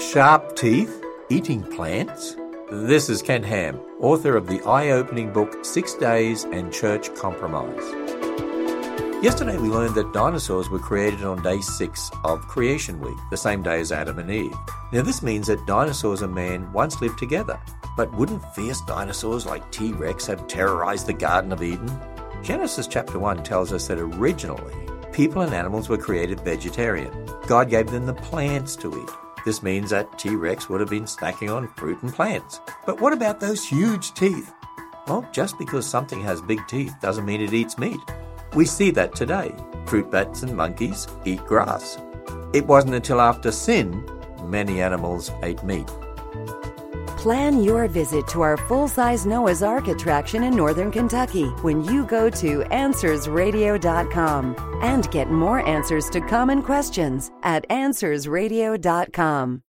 Sharp teeth? Eating plants? This is Kent Ham, author of the eye-opening book 6 Days and Church Compromise. Yesterday we learned that dinosaurs were created on day 6 of Creation Week, the same day as Adam and Eve. Now this means that dinosaurs and man once lived together. But wouldn't fierce dinosaurs like T-Rex have terrorized the Garden of Eden? Genesis chapter 1 tells us that originally, people and animals were created vegetarian. God gave them the plants to eat. This means that T-Rex would have been snacking on fruit and plants. But what about those huge teeth? Well, just because something has big teeth doesn't mean it eats meat. We see that today. Fruit bats and monkeys eat grass. It wasn't until after sin, many animals ate meat. Plan your visit to our full-size Noah's Ark attraction in Northern Kentucky when you go to AnswersRadio.com and get more answers to common questions at AnswersRadio.com.